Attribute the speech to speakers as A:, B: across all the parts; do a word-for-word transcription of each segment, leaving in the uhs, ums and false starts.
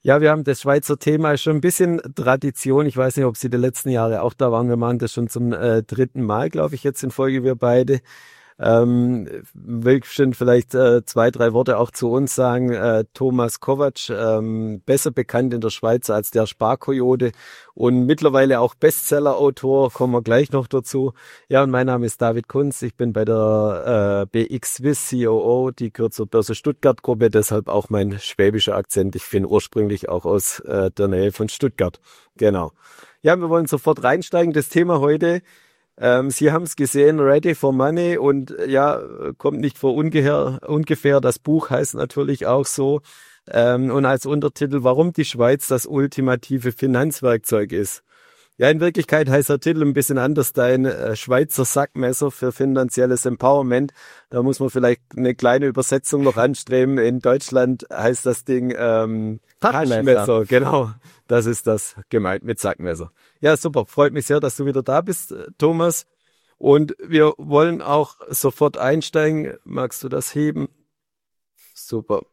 A: Ja, wir haben das Schweizer Thema ist schon ein bisschen Tradition. Ich weiß nicht, ob Sie die letzten Jahre auch da waren. Wir machen das schon zum äh, dritten Mal, glaube ich, jetzt in Folge, wir beide. Ähm, will schon vielleicht äh, zwei, drei Worte auch zu uns sagen. Äh, Thomas Kovac, ähm, besser bekannt in der Schweiz als der Sparkoyote und mittlerweile auch Bestseller-Autor, kommen wir gleich noch dazu. Ja, und mein Name ist David Kunz, ich bin bei der äh, B X Swiss C O O, die gehört zur Börse Stuttgart Gruppe, deshalb auch mein schwäbischer Akzent. Ich bin ursprünglich auch aus äh, der Nähe von Stuttgart. Genau. Ja, wir wollen sofort reinsteigen. Das Thema heute: Ähm, Sie haben es gesehen, Ready for Money, und äh, ja, kommt nicht vor ungefähr, ungefähr. Das Buch heißt natürlich auch so. Ähm, und als Untertitel, warum die Schweiz das ultimative Finanzwerkzeug ist. Ja, in Wirklichkeit heißt der Titel ein bisschen anders, dein äh, Schweizer Sackmesser für finanzielles Empowerment. Da muss man vielleicht eine kleine Übersetzung noch anstreben. In Deutschland heißt das Ding ähm, Taschenmesser. Genau, das ist das gemeint mit Sackmesser. Ja, super, freut mich sehr, dass du wieder da bist, Thomas. Und wir wollen auch sofort einsteigen. Magst du das heben? Super.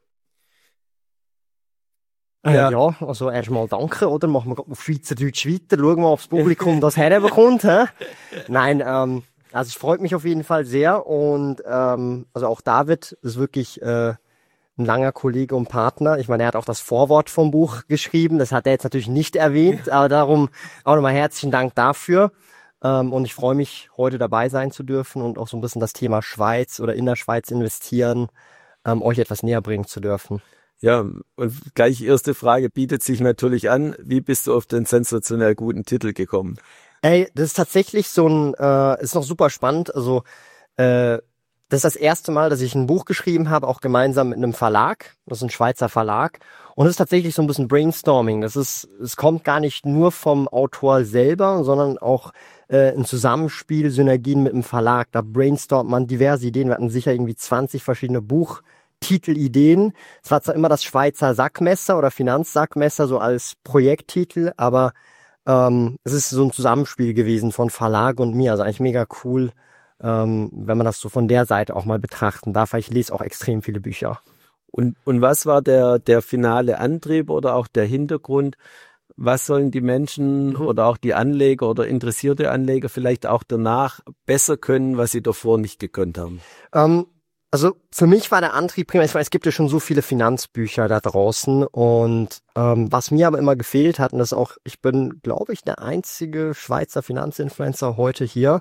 B: Ja. ja, also erstmal danke, oder? Machen wir auf Schweizerdeutsch weiter, schauen wir, ob das Publikum das herbekommt. Hä? Nein, ähm, also es freut mich auf jeden Fall sehr, und ähm, also auch David ist wirklich äh, ein langer Kollege und Partner. Ich meine, er hat auch das Vorwort vom Buch geschrieben, das hat er jetzt natürlich nicht erwähnt, aber darum auch nochmal herzlichen Dank dafür. Ähm, und ich freue mich, heute dabei sein zu dürfen und auch so ein bisschen das Thema Schweiz oder in der Schweiz investieren, ähm, euch etwas näher bringen zu dürfen.
A: Ja, und gleich erste Frage bietet sich natürlich an. Wie bist du auf den sensationell guten Titel gekommen?
B: Ey, das ist tatsächlich so ein, äh, ist noch super spannend. Also, äh, das ist das erste Mal, dass ich ein Buch geschrieben habe, auch gemeinsam mit einem Verlag. Das ist ein Schweizer Verlag. Und es ist tatsächlich so ein bisschen Brainstorming. Das ist, es kommt gar nicht nur vom Autor selber, sondern auch äh, ein Zusammenspiel, Synergien mit dem Verlag. Da brainstormt man diverse Ideen. Wir hatten sicher irgendwie zwanzig verschiedene Buch Titelideen. Es war zwar immer das Schweizer Sackmesser oder Finanzsackmesser so als Projekttitel, aber ähm, es ist so ein Zusammenspiel gewesen von Verlag und mir. Also eigentlich mega cool, ähm, wenn man das so von der Seite auch mal betrachten darf, weil ich lese auch extrem viele Bücher.
A: Und, und was war der, der finale Antrieb oder auch der Hintergrund? Was sollen die Menschen mhm. oder auch die Anleger oder interessierte Anleger vielleicht auch danach besser können, was sie davor nicht gekonnt haben?
B: Ähm, Also für mich war der Antrieb primär, ich meine, es gibt ja schon so viele Finanzbücher da draußen, und ähm, was mir aber immer gefehlt hat, und das ist auch, ich bin, glaube ich, der einzige Schweizer Finanzinfluencer heute hier,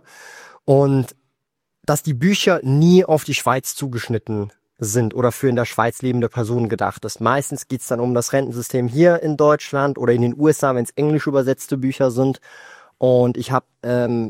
B: und dass die Bücher nie auf die Schweiz zugeschnitten sind oder für in der Schweiz lebende Personen gedacht ist. Meistens geht's dann um das Rentensystem hier in Deutschland oder in den U S A, wenn es englisch übersetzte Bücher sind, und ich habe, ähm,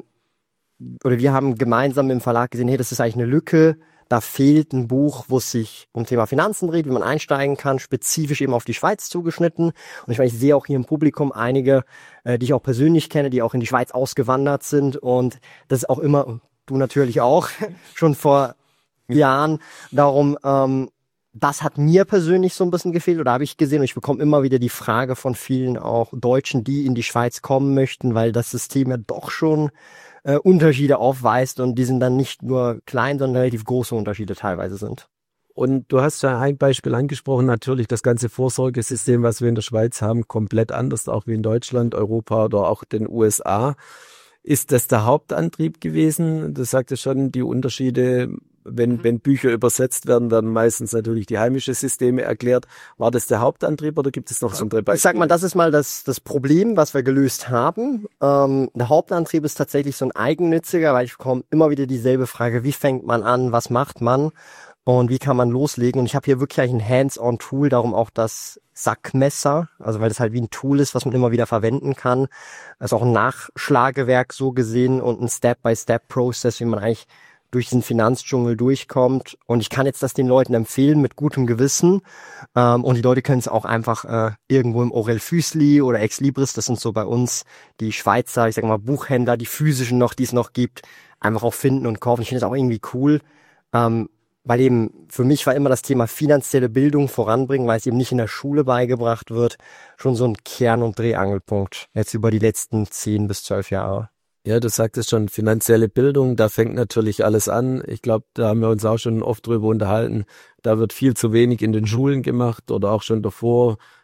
B: oder wir haben gemeinsam im Verlag gesehen, hey, das ist eigentlich eine Lücke. Da fehlt ein Buch, wo es sich um Thema Finanzen dreht, wie man einsteigen kann, spezifisch eben auf die Schweiz zugeschnitten. Und ich meine, ich sehe auch hier im Publikum einige, äh, die ich auch persönlich kenne, die auch in die Schweiz ausgewandert sind. Und das ist auch immer, und du natürlich auch, schon vor Jahren. Darum, ähm, das hat mir persönlich so ein bisschen gefehlt, oder habe ich gesehen. Und ich bekomme immer wieder die Frage von vielen auch Deutschen, die in die Schweiz kommen möchten, weil das System ja doch schon Äh, Unterschiede aufweist, und die sind dann nicht nur klein, sondern relativ große Unterschiede teilweise sind.
A: Und du hast ja ein Beispiel angesprochen, natürlich das ganze Vorsorgesystem, was wir in der Schweiz haben, komplett anders, auch wie in Deutschland, Europa oder auch den U S A. Ist das der Hauptantrieb gewesen? Du sagtest schon, die Unterschiede, wenn, mhm. wenn Bücher übersetzt werden, werden meistens natürlich die heimischen Systeme erklärt. War das der Hauptantrieb oder gibt es noch so andere Beispiele?
B: Ich sag mal, das ist mal das, das Problem, was wir gelöst haben. Ähm, der Hauptantrieb ist tatsächlich so ein eigennütziger, weil ich bekomme immer wieder dieselbe Frage, wie fängt man an, was macht man und wie kann man loslegen? Und ich habe hier wirklich ein Hands-on-Tool, darum auch das Sackmesser, also weil das halt wie ein Tool ist, was man immer wieder verwenden kann. Das ist auch ein Nachschlagewerk so gesehen und ein Step-by-Step-Prozess, wie man eigentlich durch diesen Finanzdschungel durchkommt. Und ich kann jetzt das den Leuten empfehlen mit gutem Gewissen. Ähm, und die Leute können es auch einfach äh, irgendwo im Aurel Füssli oder Ex Libris, das sind so bei uns die Schweizer, ich sag mal Buchhändler, die physischen noch, die es noch gibt, einfach auch finden und kaufen. Ich finde das auch irgendwie cool. Ähm, Weil eben für mich war immer das Thema finanzielle Bildung voranbringen, weil es eben nicht in der Schule beigebracht wird, schon so ein Kern- und Drehangelpunkt jetzt über die letzten zehn bis zwölf Jahre.
A: Ja, du sagtest schon, finanzielle Bildung, da fängt natürlich alles an. Ich glaube, da haben wir uns auch schon oft drüber unterhalten. Da wird viel zu wenig in den Schulen gemacht oder auch schon davor.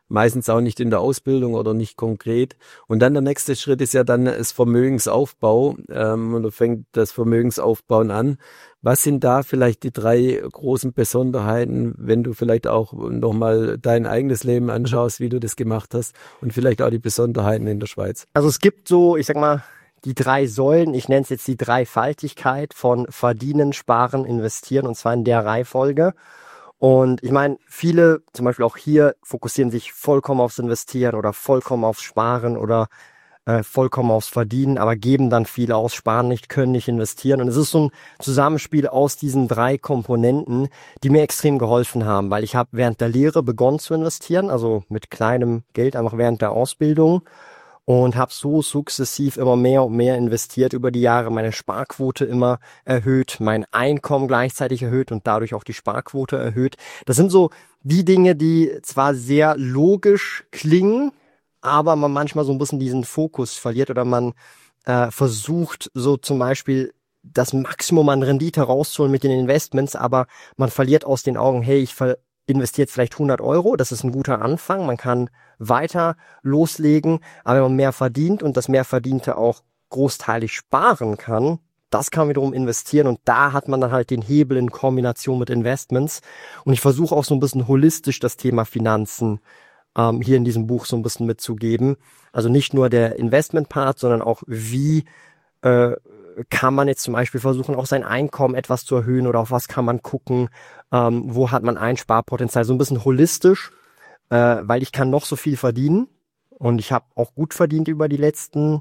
A: meistens auch nicht in der Ausbildung oder nicht konkret. Und dann der nächste Schritt ist ja dann das Vermögensaufbau. Ähm, und da fängt das Vermögensaufbauen an. Was sind da vielleicht die drei großen Besonderheiten, wenn du vielleicht auch nochmal dein eigenes Leben anschaust, wie du das gemacht hast und vielleicht auch die Besonderheiten in der Schweiz?
B: Also es gibt so, ich sag mal, die drei Säulen, ich nenne es jetzt die Dreifaltigkeit von Verdienen, Sparen, Investieren, und zwar in der Reihenfolge. Und ich meine, viele, zum Beispiel auch hier, fokussieren sich vollkommen aufs Investieren oder vollkommen aufs Sparen oder äh, vollkommen aufs Verdienen, aber geben dann viel aus, sparen nicht, können nicht investieren. Und es ist so ein Zusammenspiel aus diesen drei Komponenten, die mir extrem geholfen haben, weil ich habe während der Lehre begonnen zu investieren, also mit kleinem Geld, einfach während der Ausbildung. Und habe so sukzessiv immer mehr und mehr investiert über die Jahre, meine Sparquote immer erhöht, mein Einkommen gleichzeitig erhöht und dadurch auch die Sparquote erhöht. Das sind so die Dinge, die zwar sehr logisch klingen, aber man manchmal so ein bisschen diesen Fokus verliert oder man äh, versucht so zum Beispiel das Maximum an Rendite rauszuholen mit den Investments, aber man verliert aus den Augen, hey, ich ver investiert vielleicht hundert Euro, das ist ein guter Anfang, man kann weiter loslegen, aber wenn man mehr verdient und das mehr Verdiente auch großteilig sparen kann, das kann man wiederum investieren und da hat man dann halt den Hebel in Kombination mit Investments und ich versuche auch so ein bisschen holistisch das Thema Finanzen ähm, hier in diesem Buch so ein bisschen mitzugeben, also nicht nur der Investment-Part, sondern auch wie äh, kann man jetzt zum Beispiel versuchen, auch sein Einkommen etwas zu erhöhen oder auf was kann man gucken, ähm, wo hat man Einsparpotenzial, so ein bisschen holistisch, äh, weil ich kann noch so viel verdienen und ich habe auch gut verdient über die letzten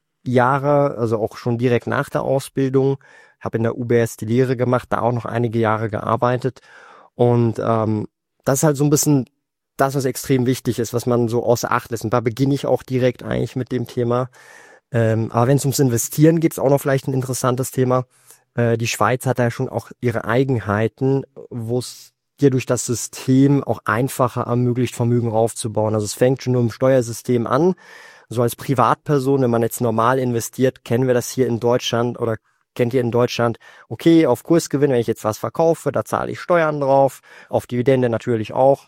B: Jahre, also auch schon direkt nach der Ausbildung, habe in der U B S die Lehre gemacht, da auch noch einige Jahre gearbeitet und ähm, das ist halt so ein bisschen das, was extrem wichtig ist, was man so außer Acht lässt und da beginne ich auch direkt eigentlich mit dem Thema. Ähm, aber wenn es ums Investieren geht, ist auch noch vielleicht ein interessantes Thema. Äh, die Schweiz hat da ja schon auch ihre Eigenheiten, wo es dir durch das System auch einfacher ermöglicht, Vermögen aufzubauen. Also es fängt schon nur im Steuersystem an. So als Privatperson, wenn man jetzt normal investiert, kennen wir das hier in Deutschland oder kennt ihr in Deutschland, okay, auf Kursgewinn, wenn ich jetzt was verkaufe, da zahle ich Steuern drauf, auf Dividende natürlich auch.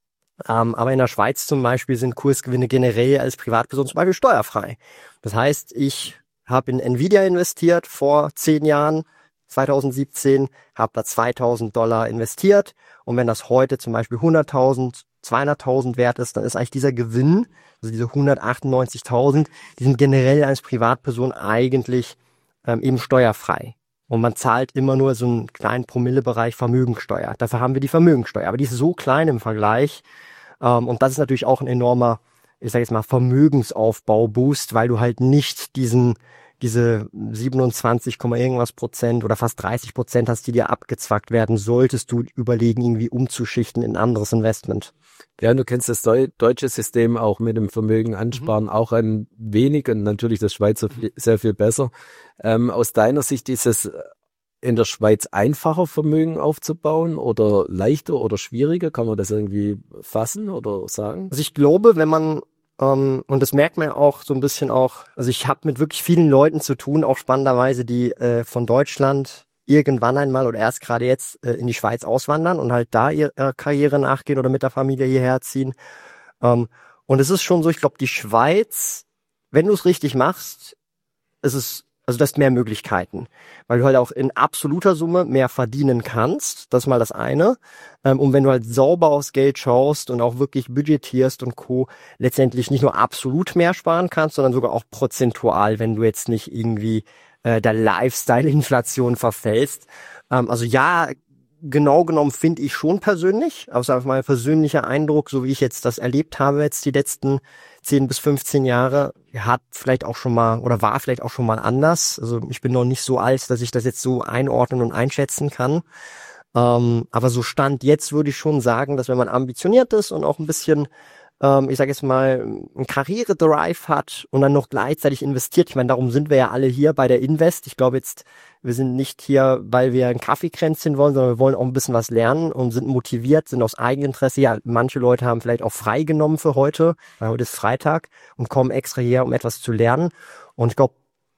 B: Ähm, aber in der Schweiz zum Beispiel sind Kursgewinne generell als Privatperson zum Beispiel steuerfrei. Das heißt, ich habe in Nvidia investiert vor zehn Jahren, zwanzig siebzehn, habe da zweitausend Dollar investiert und wenn das heute zum Beispiel hunderttausend, zweihunderttausend wert ist, dann ist eigentlich dieser Gewinn, also diese hundertachtundneunzigtausend, die sind generell als Privatperson eigentlich ähm, eben steuerfrei. Und man zahlt immer nur so einen kleinen Promillebereich Vermögensteuer. Dafür haben wir die Vermögensteuer. Aber die ist so klein im Vergleich. Ähm, und das ist natürlich auch ein enormer, ich sage jetzt mal, Vermögensaufbau-Boost, weil du halt nicht diesen diese siebenundzwanzig, irgendwas Prozent oder fast dreißig Prozent hast, die dir abgezwackt werden, solltest du überlegen, irgendwie umzuschichten in ein anderes Investment.
A: Ja, du kennst das Deu- deutsche System auch mit dem Vermögen ansparen, mhm. auch ein wenig und natürlich das Schweizer sehr viel besser. Ähm, aus deiner Sicht ist es in der Schweiz einfacher, Vermögen aufzubauen oder leichter oder schwieriger? Kann man das irgendwie fassen oder sagen?
B: Also ich glaube, wenn man Um, und das merkt man ja auch so ein bisschen auch, also ich habe mit wirklich vielen Leuten zu tun, auch spannenderweise, die äh, von Deutschland irgendwann einmal oder erst gerade jetzt äh, in die Schweiz auswandern und halt da ihre äh, Karriere nachgehen oder mit der Familie hierher ziehen. Um, und es ist schon so, ich glaube, die Schweiz, wenn du es richtig machst, ist es, also du hast mehr Möglichkeiten, weil du halt auch in absoluter Summe mehr verdienen kannst, das ist mal das eine. Und wenn du halt sauber aufs Geld schaust und auch wirklich budgetierst und Co., letztendlich nicht nur absolut mehr sparen kannst, sondern sogar auch prozentual, wenn du jetzt nicht irgendwie äh, der Lifestyle-Inflation verfällst. Ähm, also ja, genau genommen finde ich schon persönlich, also einfach mein persönlicher Eindruck, so wie ich jetzt das erlebt habe jetzt die letzten zehn bis fünfzehn Jahre, hat vielleicht auch schon mal oder war vielleicht auch schon mal anders. Also ich bin noch nicht so alt, dass ich das jetzt so einordnen und einschätzen kann. Ähm, aber so Stand jetzt würde ich schon sagen, dass wenn man ambitioniert ist und auch ein bisschen, ähm, ich sage jetzt mal, ein Karriere-Drive hat und dann noch gleichzeitig investiert. Ich meine, darum sind wir ja alle hier bei der Invest. Ich glaube jetzt, wir sind nicht hier, weil wir ein Kaffeekränzchen wollen, sondern wir wollen auch ein bisschen was lernen und sind motiviert, sind aus Eigeninteresse. Ja, manche Leute haben vielleicht auch frei genommen für heute, weil heute ist Freitag und kommen extra her, um etwas zu lernen. Und ich glaube,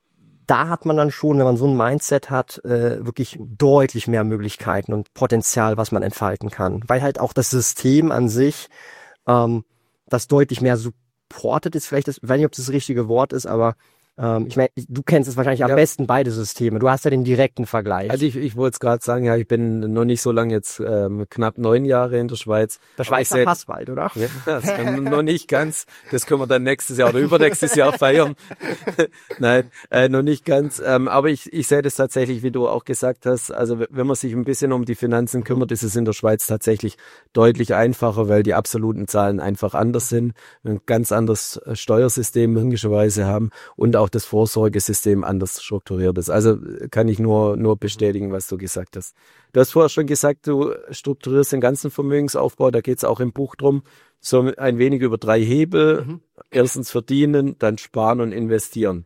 B: da hat man dann schon, wenn man so ein Mindset hat, äh, wirklich deutlich mehr Möglichkeiten und Potenzial, was man entfalten kann. Weil halt auch das System an sich ähm, das deutlich mehr supportet ist, vielleicht, das, ich weiß nicht, ob das das richtige Wort ist, aber ähm, ich meine, du kennst es wahrscheinlich am
A: ja.
B: besten, beide Systeme. Du hast ja den direkten Vergleich.
A: Also ich, ich wollte es gerade sagen, ja, ich bin noch nicht so lange jetzt, ähm, knapp neun Jahre in der Schweiz.
B: Der Schweizer Pass bald, oder?
A: Ja, das kann noch nicht ganz. Das können wir dann nächstes Jahr oder übernächstes Jahr feiern. Nein, äh, noch nicht ganz. Ähm, aber ich, ich sehe das tatsächlich, wie du auch gesagt hast. Also wenn man sich ein bisschen um die Finanzen kümmert, ist es in der Schweiz tatsächlich deutlich einfacher, weil die absoluten Zahlen einfach anders sind, ein ganz anderes Steuersystem logischerweise haben und auch das Vorsorgesystem anders strukturiert ist. Also kann ich nur nur bestätigen, was du gesagt hast. Du hast vorher schon gesagt, du strukturierst den ganzen Vermögensaufbau, da geht es auch im Buch drum, so ein wenig über drei Hebel. Mhm. Erstens verdienen, dann sparen und investieren.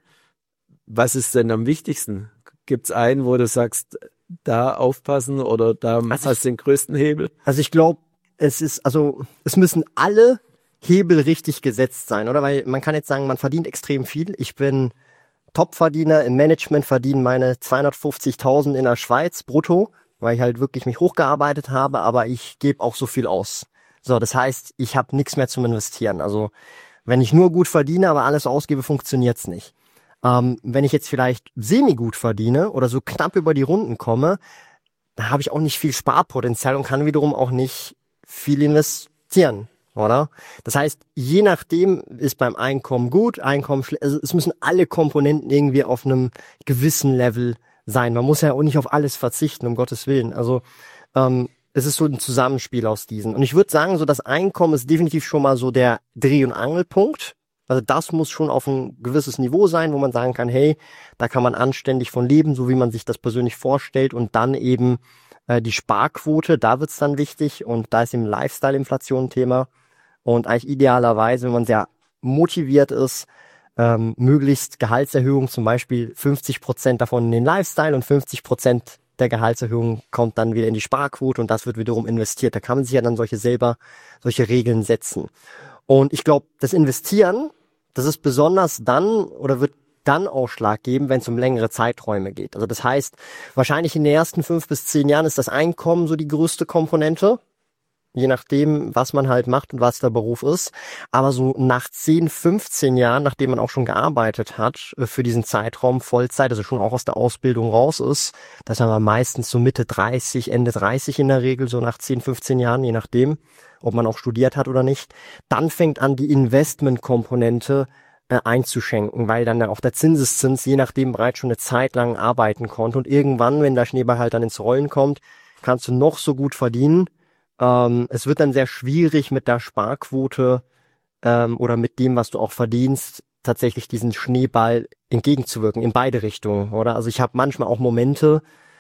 A: Was ist denn am wichtigsten? Gibt es einen, wo du sagst, da aufpassen oder da also hast du den größten Hebel?
B: Also ich glaube, es ist, also es müssen alle Hebel richtig gesetzt sein, oder? Weil man kann jetzt sagen, man verdient extrem viel. Ich bin Topverdiener im Management, verdiene meine zweihundertfünfzigtausend in der Schweiz brutto, weil ich halt wirklich mich hochgearbeitet habe, aber ich gebe auch so viel aus. So, das heißt, ich habe nichts mehr zum Investieren. Also wenn ich nur gut verdiene, aber alles ausgebe, funktioniert's nicht. Ähm, wenn ich jetzt vielleicht semi-gut verdiene oder so knapp über die Runden komme, da habe ich auch nicht viel Sparpotenzial und kann wiederum auch nicht viel investieren. Oder? Das heißt, je nachdem ist beim Einkommen gut, Einkommen schlecht. Also es müssen alle Komponenten irgendwie auf einem gewissen Level sein. Man muss ja auch nicht auf alles verzichten, um Gottes Willen. Also ähm, es ist so ein Zusammenspiel aus diesen. Und ich würde sagen, so das Einkommen ist definitiv schon mal so der Dreh- und Angelpunkt. Also das muss schon auf ein gewisses Niveau sein, wo man sagen kann, hey, da kann man anständig von leben, so wie man sich das persönlich vorstellt. Und dann eben äh, die Sparquote, da wird's dann wichtig. Und da ist eben Lifestyle-Inflation ein Thema. Und eigentlich idealerweise, wenn man sehr motiviert ist, ähm, möglichst Gehaltserhöhung, zum Beispiel fünfzig Prozent davon in den Lifestyle und fünfzig Prozent der Gehaltserhöhung kommt dann wieder in die Sparquote und das wird wiederum investiert. Da kann man sich ja dann solche selber, solche Regeln setzen. Und ich glaube, das Investieren, das ist besonders dann oder wird dann Ausschlag geben, wenn es um längere Zeiträume geht. Also das heißt, wahrscheinlich in den ersten fünf bis zehn Jahren ist das Einkommen so die größte Komponente. Je nachdem, was man halt macht und was der Beruf ist. Aber so nach zehn, fünfzehn Jahren, nachdem man auch schon gearbeitet hat, für diesen Zeitraum Vollzeit, also schon auch aus der Ausbildung raus ist, das haben wir meistens so Mitte dreißig, Ende dreißig in der Regel, so nach zehn, fünfzehn Jahren, je nachdem, ob man auch studiert hat oder nicht, dann fängt an, die Investmentkomponente äh, einzuschenken, weil dann auch der Zinseszins je nachdem bereits schon eine Zeit lang arbeiten konnte. Und irgendwann, wenn der Schneeball halt dann ins Rollen kommt, kannst du noch so gut verdienen. Ähm, es wird dann sehr schwierig mit der Sparquote ähm, oder mit dem, was du auch verdienst, tatsächlich diesen Schneeball entgegenzuwirken, in beide Richtungen, oder? Also ich habe manchmal auch Momente,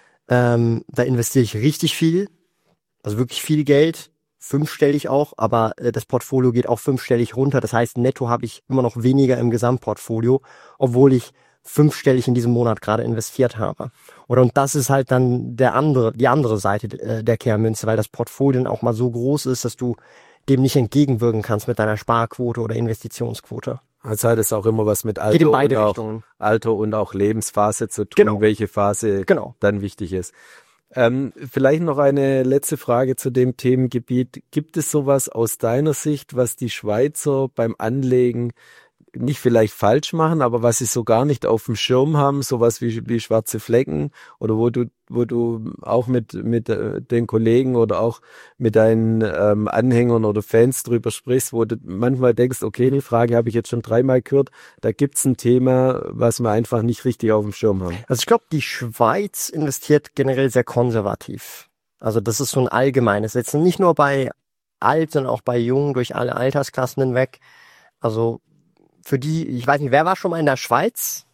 B: ähm, da investiere ich richtig viel, also wirklich viel Geld, fünfstellig auch, aber äh, das Portfolio geht auch fünfstellig runter. Das heißt, netto habe ich immer noch weniger im Gesamtportfolio, obwohl ich fünfstellig in diesem Monat gerade investiert habe. Oder und das ist halt dann der andere, die andere Seite äh, der Kehrmünze, weil das Portfolio dann auch mal so groß ist, dass du dem nicht entgegenwirken kannst mit deiner Sparquote oder Investitionsquote.
A: Also hat es auch immer was mit Alter,
B: Geht in beide
A: und,
B: Richtungen.
A: auch, Alter und auch Lebensphase zu tun,
B: Genau.
A: welche Phase
B: genau.
A: dann wichtig ist. Ähm, vielleicht noch eine letzte Frage zu dem Themengebiet. Gibt es sowas aus deiner Sicht, was die Schweizer beim Anlegen nicht vielleicht falsch machen, aber was sie so gar nicht auf dem Schirm haben, sowas wie, wie schwarze Flecken oder wo du, wo du auch mit, mit äh, den Kollegen oder auch mit deinen ähm, Anhängern oder Fans drüber sprichst, wo du manchmal denkst, okay, die Frage habe ich jetzt schon dreimal gehört, da gibt's ein Thema, was wir einfach nicht richtig auf dem Schirm haben.
B: Also ich glaube, die Schweiz investiert generell sehr konservativ. Also das ist so ein allgemeines Setzen, nicht nur bei alt, sondern auch bei jung, durch alle Altersklassen hinweg. Also für die, ich weiß nicht, wer war schon mal in der Schweiz?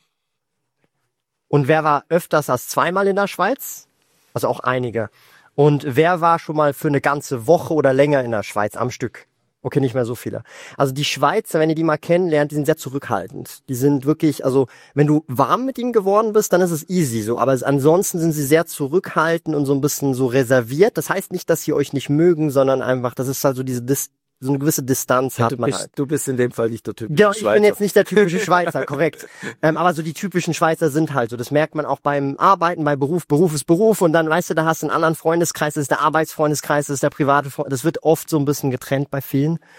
B: Und wer war öfters als zweimal in der Schweiz? Also auch einige. Und wer war schon mal für eine ganze Woche oder länger in der Schweiz am Stück? Okay, nicht mehr so viele. Also die Schweizer, wenn ihr die mal kennenlernt, die sind sehr zurückhaltend. Die sind wirklich, also wenn du warm mit ihnen geworden bist, dann ist es easy so. Aber ansonsten sind sie sehr zurückhaltend und so ein bisschen so reserviert. Das heißt nicht, dass sie euch nicht mögen, sondern einfach, das ist halt so diese Dis- so eine gewisse Distanz
A: ja,
B: hat
A: du
B: man
A: bist,
B: halt.
A: Du bist in dem Fall nicht der typische
B: Ja, ich
A: Schweizer.
B: bin jetzt nicht der typische Schweizer, korrekt. Ähm, aber so die typischen Schweizer sind halt so. Das merkt man auch beim Arbeiten, bei Beruf. Beruf ist Beruf und dann, weißt du, da hast du einen anderen Freundeskreis, das ist der Arbeitsfreundeskreis, das ist der private Freund. Das wird oft so ein bisschen getrennt bei vielen.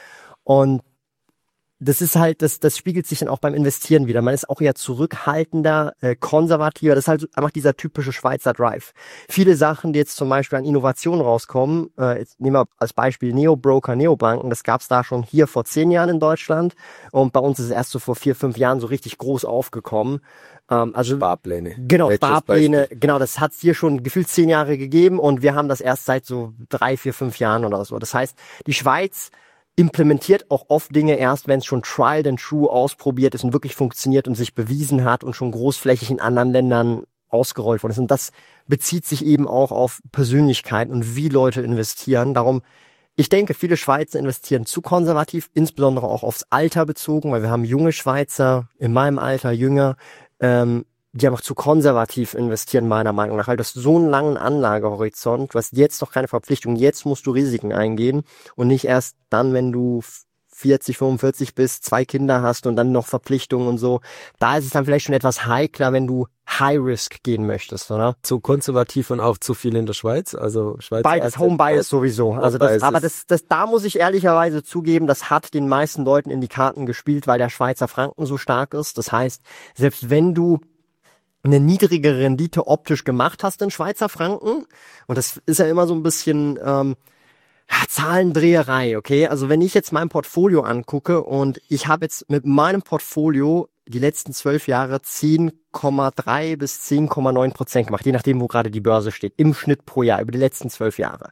B: Und das ist halt, das, das spiegelt sich dann auch beim Investieren wieder. Man ist auch eher zurückhaltender, äh, konservativer. Das ist halt einfach dieser typische Schweizer Drive. Viele Sachen, die jetzt zum Beispiel an Innovationen rauskommen, äh, jetzt nehmen wir als Beispiel Neobroker, Neobanken, das gab's da schon hier vor zehn Jahren in Deutschland und bei uns ist es erst so vor vier, fünf Jahren so richtig groß aufgekommen. Ähm, also
A: Sparpläne.
B: Genau,
A: Welches
B: Sparpläne,
A: Beispiel?
B: genau, das hat's hier schon gefühlt zehn Jahre gegeben und wir haben das erst seit so drei, vier, fünf Jahren oder so. Das heißt, die Schweiz implementiert auch oft Dinge erst, wenn es schon tried and true ausprobiert ist und wirklich funktioniert und sich bewiesen hat und schon großflächig in anderen Ländern ausgerollt worden ist. Und das bezieht sich eben auch auf Persönlichkeiten und wie Leute investieren. Darum, ich denke, viele Schweizer investieren zu konservativ, insbesondere auch aufs Alter bezogen, weil wir haben junge Schweizer, in meinem Alter jünger, ähm, die einfach zu konservativ investieren, meiner Meinung nach. Weil du hast so einen langen Anlagehorizont, du hast jetzt noch keine Verpflichtung, jetzt musst du Risiken eingehen und nicht erst dann, wenn du vierzig, fünfundvierzig bist, zwei Kinder hast und dann noch Verpflichtungen und so. Da ist es dann vielleicht schon etwas heikler, wenn du High Risk gehen möchtest, oder?
A: Zu konservativ und auch zu viel in der Schweiz, also Schweiz.
B: Beides, Home Bias sowieso. Also das, aber das, das, da muss ich ehrlicherweise zugeben, das hat den meisten Leuten in die Karten gespielt, weil der Schweizer Franken so stark ist. Das heißt, selbst wenn du eine niedrige Rendite optisch gemacht hast in Schweizer Franken, und das ist ja immer so ein bisschen ähm, ja, Zahlendreherei, okay? Also wenn ich jetzt mein Portfolio angucke und ich habe jetzt mit meinem Portfolio die letzten zwölf Jahre zehn Komma drei bis zehn Komma neun Prozent gemacht, je nachdem, wo gerade die Börse steht, im Schnitt pro Jahr, über die letzten zwölf Jahre.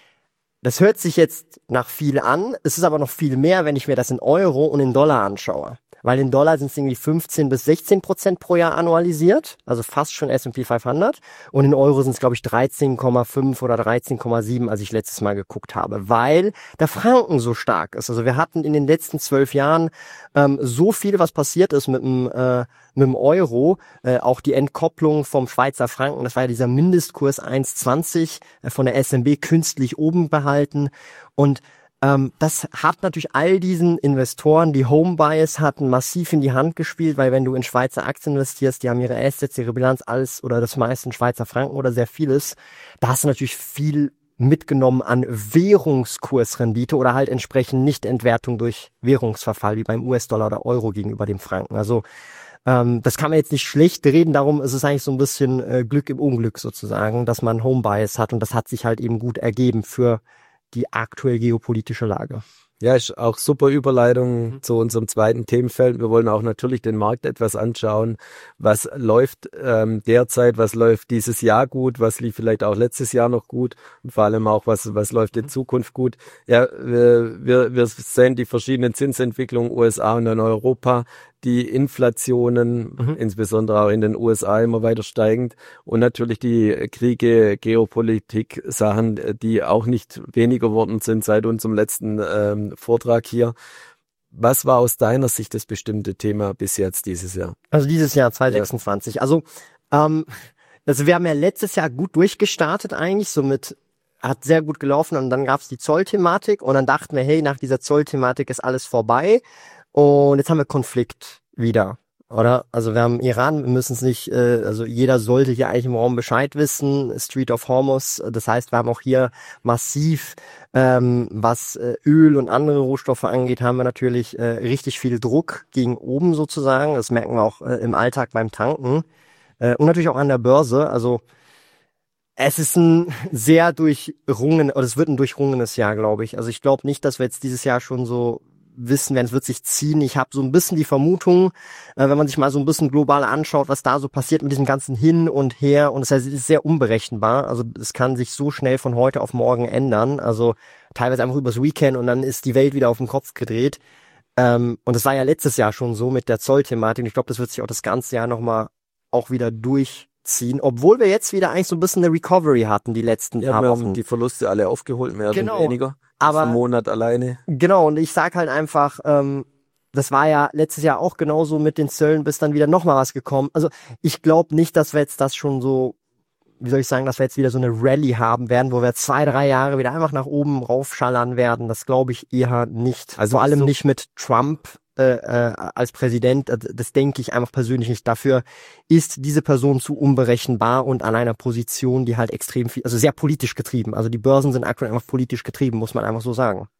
B: Das hört sich jetzt nach viel an, es ist aber noch viel mehr, wenn ich mir das in Euro und in Dollar anschaue. Weil in Dollar sind es irgendwie fünfzehn bis sechzehn Prozent pro Jahr annualisiert, also fast schon S und P fünfhundert. Und in Euro sind es, glaube ich, dreizehn Komma fünf oder dreizehn Komma sieben, als ich letztes Mal geguckt habe, weil der Franken so stark ist. Also wir hatten in den letzten zwölf Jahren ähm, so viel, was passiert ist mit dem, äh, mit dem Euro, äh, auch die Entkopplung vom Schweizer Franken, das war ja dieser Mindestkurs eins Komma zwanzig äh, von der S N B künstlich oben behalten und Ähm, das hat natürlich all diesen Investoren, die Home Bias hatten, massiv in die Hand gespielt, weil wenn du in Schweizer Aktien investierst, die haben ihre Assets, ihre Bilanz, alles oder das meiste in Schweizer Franken oder sehr vieles, da hast du natürlich viel mitgenommen an Währungskursrendite oder halt entsprechend Nicht-Entwertung durch Währungsverfall, wie beim U S-Dollar oder Euro gegenüber dem Franken. Also ähm, das kann man jetzt nicht schlecht reden, darum ist es eigentlich so ein bisschen äh, Glück im Unglück sozusagen, dass man Home Bias hat und das hat sich halt eben gut ergeben für die aktuell geopolitische Lage.
A: Ja, ist auch super Überleitung mhm. zu unserem zweiten Themenfeld. Wir wollen auch natürlich den Markt etwas anschauen. Was läuft ähm, derzeit, was läuft dieses Jahr gut, was lief vielleicht auch letztes Jahr noch gut und vor allem auch, was was läuft in Zukunft gut. Ja, wir, wir, wir sehen die verschiedenen Zinsentwicklungen U S A und in Europa, die Inflationen, mhm. insbesondere auch in den U S A, immer weiter steigend und natürlich die Kriege, Geopolitik, Sachen, die auch nicht weniger geworden sind seit unserem letzten ähm, Vortrag hier. Was war aus deiner Sicht das bestimmte Thema bis jetzt dieses Jahr?
B: Also dieses Jahr zwanzig sechsundzwanzig. Ja. Also, ähm, also wir haben ja letztes Jahr gut durchgestartet eigentlich, somit hat sehr gut gelaufen und dann gab es die Zollthematik und dann dachten wir, hey, nach dieser Zollthematik ist alles vorbei. Und jetzt haben wir Konflikt wieder, oder? Also wir haben Iran, wir müssen es nicht, äh, also jeder sollte hier eigentlich im Raum Bescheid wissen, Strait of Hormuz, das heißt, wir haben auch hier massiv, ähm, was äh, Öl und andere Rohstoffe angeht, haben wir natürlich äh, richtig viel Druck gegen oben sozusagen, das merken wir auch äh, im Alltag beim Tanken äh, und natürlich auch an der Börse, also es ist ein sehr durchrungen, oder es wird ein durchrungenes Jahr, glaube ich. Also ich glaube nicht, dass wir jetzt dieses Jahr schon so wissen werden, es wird sich ziehen. Ich habe so ein bisschen die Vermutung, äh, wenn man sich mal so ein bisschen global anschaut, was da so passiert mit diesem ganzen Hin und Her und es ist sehr unberechenbar. Also es kann sich so schnell von heute auf morgen ändern. Also teilweise einfach übers Weekend und dann ist die Welt wieder auf den Kopf gedreht. Ähm, und das war ja letztes Jahr schon so mit der Zollthematik. Und ich glaube, das wird sich auch das ganze Jahr nochmal auch wieder durchziehen, obwohl wir jetzt wieder eigentlich so ein bisschen eine Recovery hatten, die letzten
A: ja,
B: paar
A: wir
B: Wochen.
A: haben die Verluste alle aufgeholt, mehr
B: genau.
A: oder weniger.
B: Aber
A: einen Monat alleine.
B: Genau, und ich sag halt einfach, ähm, das war ja letztes Jahr auch genauso mit den Zöllen, bis dann wieder nochmal was gekommen. Also ich glaube nicht, dass wir jetzt das schon so, wie soll ich sagen, dass wir jetzt wieder so eine Rallye haben werden, wo wir zwei, drei Jahre wieder einfach nach oben raufschallern werden. Das glaube ich eher nicht. Also vor allem so nicht mit Trump äh, äh, als Präsident. Das denke ich einfach persönlich nicht. Dafür ist diese Person zu unberechenbar und an einer Position, die halt extrem viel, also sehr politisch getrieben. Also die Börsen sind aktuell einfach politisch getrieben, muss man einfach so sagen.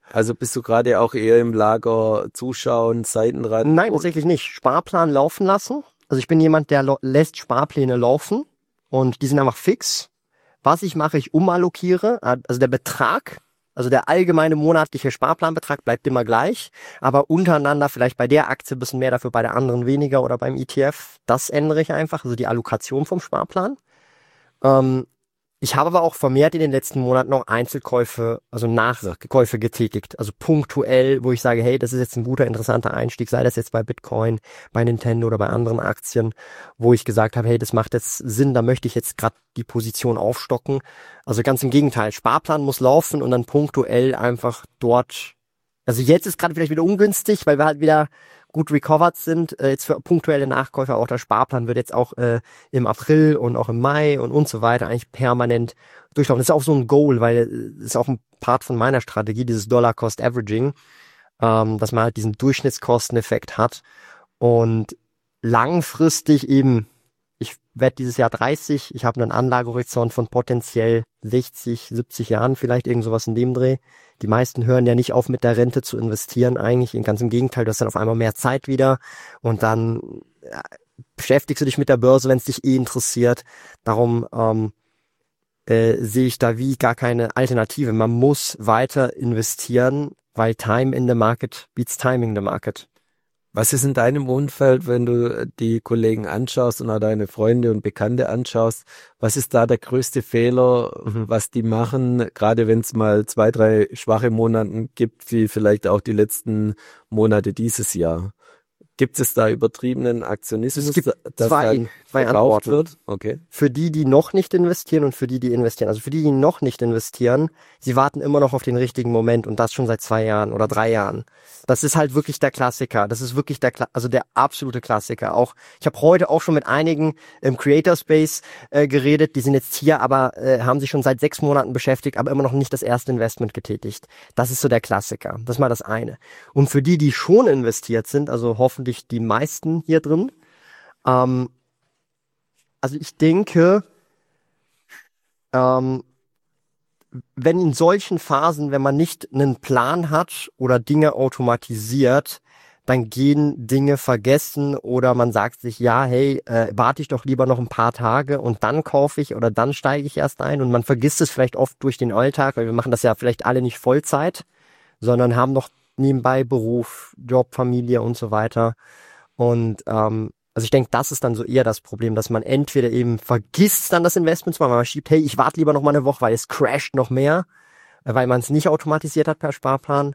A: Also bist du gerade auch eher im Lager zuschauen, Seitenrand?
B: Nein, tatsächlich nicht. Sparplan laufen lassen. Also ich bin jemand, der lo- lässt Sparpläne laufen und die sind einfach fix. Was ich mache, ich umallokiere, also der Betrag, also der allgemeine monatliche Sparplanbetrag bleibt immer gleich, aber untereinander vielleicht bei der Aktie ein bisschen mehr, dafür bei der anderen weniger oder beim E T F, das ändere ich einfach, also die Allokation vom Sparplan. Ähm, Ich habe aber auch vermehrt in den letzten Monaten noch Einzelkäufe, also Nachkäufe getätigt. Also punktuell, wo ich sage, hey, das ist jetzt ein guter, interessanter Einstieg, sei das jetzt bei Bitcoin, bei Nintendo oder bei anderen Aktien, wo ich gesagt habe, hey, das macht jetzt Sinn, da möchte ich jetzt gerade die Position aufstocken. Also ganz im Gegenteil, Sparplan muss laufen und dann punktuell einfach dort, also jetzt ist gerade vielleicht wieder ungünstig, weil wir halt wieder gut recovered sind, äh, jetzt für punktuelle Nachkäufe, auch der Sparplan wird jetzt auch äh, im April und auch im Mai und und so weiter eigentlich permanent durchlaufen. Das ist auch so ein Goal, weil das ist auch ein Part von meiner Strategie, dieses Dollar-Cost-Averaging, ähm, dass man halt diesen Durchschnittskosteneffekt hat und langfristig eben, ich werde dieses Jahr dreißig, ich habe einen Anlagehorizont von potenziell sechzig, siebzig Jahren, vielleicht irgend sowas in dem Dreh. Die meisten hören ja nicht auf, mit der Rente zu investieren eigentlich. Ganz im Gegenteil, du hast dann auf einmal mehr Zeit wieder und dann ja, beschäftigst du dich mit der Börse, wenn es dich eh interessiert. Darum ähm, äh, sehe ich da wie gar keine Alternative. Man muss weiter investieren, weil Time in the Market beats Timing the Market.
A: Was ist in deinem Umfeld, wenn du die Kollegen anschaust und auch deine Freunde und Bekannte anschaust, was ist da der größte Fehler, mhm. was die machen, gerade wenn es mal zwei, drei schwache Monate gibt, wie vielleicht auch die letzten Monate dieses Jahr? Gibt es da übertriebenen Aktionismus,
B: es gibt
A: dass
B: zwei,
A: da
B: zwei
A: verkauft
B: Antworten.
A: wird? Okay.
B: Für die, die noch nicht investieren und für die, die investieren. Also für die, die noch nicht investieren, sie warten immer noch auf den richtigen Moment und das schon seit zwei Jahren oder drei Jahren. Das ist halt wirklich der Klassiker. Das ist wirklich der, Kla- also der absolute Klassiker. Auch ich habe heute auch schon mit einigen im Creator Space äh, geredet. Die sind jetzt hier, aber äh, haben sich schon seit sechs Monaten beschäftigt, aber immer noch nicht das erste Investment getätigt. Das ist so der Klassiker. Das ist mal das eine. Und für die, die schon investiert sind, also hoffentlich die meisten hier drin, ähm, also ich denke, ähm, wenn in solchen Phasen, wenn man nicht einen Plan hat oder Dinge automatisiert, dann gehen Dinge vergessen oder man sagt sich, ja, hey, äh, warte ich doch lieber noch ein paar Tage und dann kaufe ich oder dann steige ich erst ein und man vergisst es vielleicht oft durch den Alltag, weil wir machen das ja vielleicht alle nicht Vollzeit, sondern haben noch nebenbei Beruf, Job, Familie und so weiter und ähm, also ich denke, das ist dann so eher das Problem, dass man entweder eben vergisst dann das Investment zu machen, weil man schiebt, hey, ich warte lieber noch mal eine Woche, weil es crasht noch mehr, weil man es nicht automatisiert hat per Sparplan.